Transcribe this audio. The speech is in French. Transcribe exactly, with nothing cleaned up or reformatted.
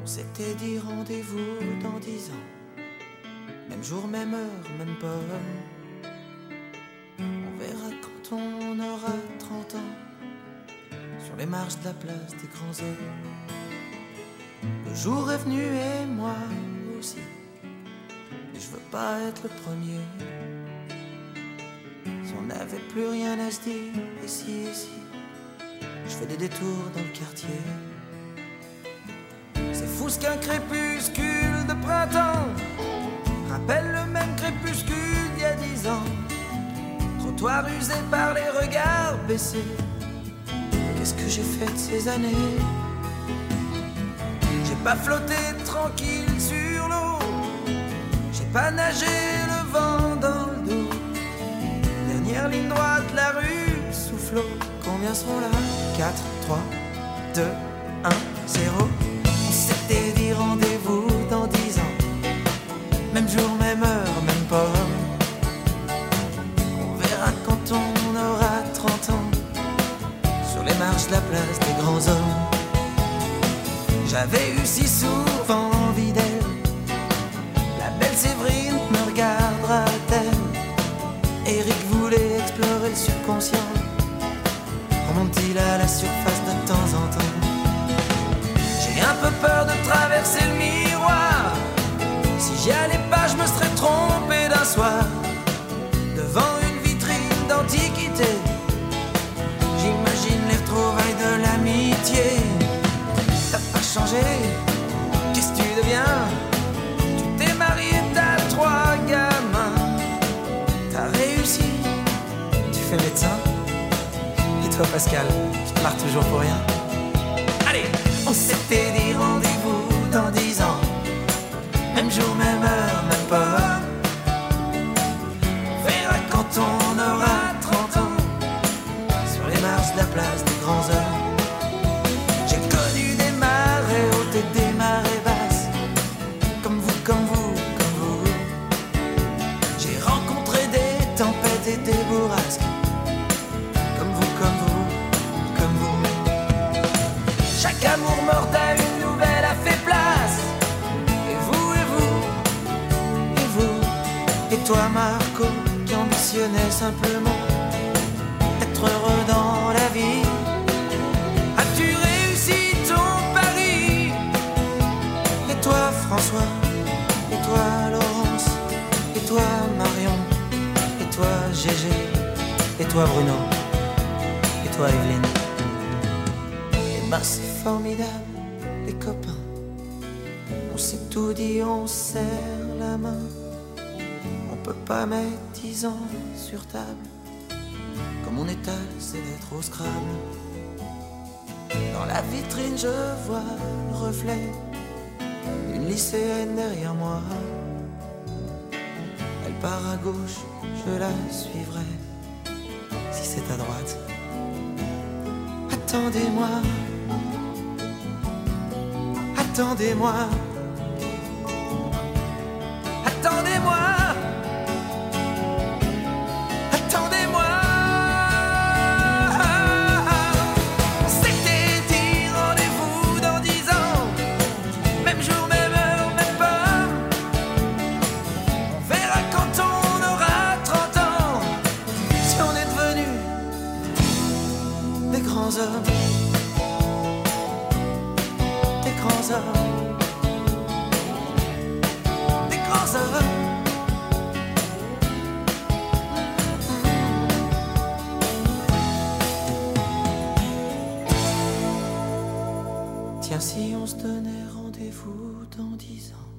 On s'était dit rendez-vous dans dix ans, même jour, même heure, même pomme. On verra quand on aura trente ans, sur les marches de la place des grands hommes. Le jour est venu et moi aussi, mais je veux pas être le premier. Si on n'avait plus rien à se dire, ici, ici, je fais des détours dans le quartier. C'est fou ce qu'un crépuscule de printemps rappelle le même crépuscule d'il y a dix ans. Trottoir usé par les regards baissés. Qu'est-ce que j'ai fait de ces années? J'ai pas flotté tranquille sur l'eau, j'ai pas nagé le vent dans le dos. Dernière ligne droite, la rue soufflot. Combien seront là? Quatre, trois, deux, un, zéro. On s'était dit rendez-vous dans dix ans, même jour, même heure, même pomme. On verra quand on aura trente ans, sur les marches de la place des grands hommes. J'avais eu si souvent envie d'elle, la belle Séverine me regardera-t-elle? Eric voulait explorer le subconscient, remonte-t-il à la surface de temps en temps? J'ai un peu peur de traverser le miroir, si j'y allais pas je me serais trompé d'un soir. Devant une vitrine d'antiquité, j'imagine les retrouvailles de l'amitié. T'as pas changé, qu'est-ce que tu deviens? Tu t'es marié, t'as trois gamins. T'as réussi, tu fais médecin. Et toi Pascal, tu te marres toujours pour rien? Allez, on s'était dit rendez-vous dans dix ans, même jour, même heure, même pas. On verra quand on aura trente ans, sur les marches de la place des grands hommes. J'ai connu des marées hautes et des marées basses, comme vous, comme vous, comme vous. J'ai rencontré des tempêtes et des bourrasques, comme vous, comme vous, comme vous. Chaque amour mort à une nouvelle a fait place. Et vous, et vous, et vous, et toi Marco, qui ambitionnais simplement être heureux dans la vie. As-tu réussi ton pari? Et toi François, et toi Laurence, et toi Marion, et toi Gégé, et toi Bruno, et toi Evelyne. Et ben c'est formidable les copains, on s'est tout dit, on serre la main. On peut pas mettre dix ans sur table, comme on étale c'est d'être au Scrabble. Dans la vitrine je vois le reflet d'une lycéenne derrière moi. Elle part à gauche, je la suivrai, si c'est à droite. Attendez-moi, attendez-moi, attendez-moi, attendez-moi. On s'était dit rendez-vous dans dix ans, même jour, même heure, même pomme. On verra quand on aura trente ans, si on est devenus des grands hommes, des grands hommes, des grands hommes. Tiens, si on se donnait rendez-vous dans dix ans.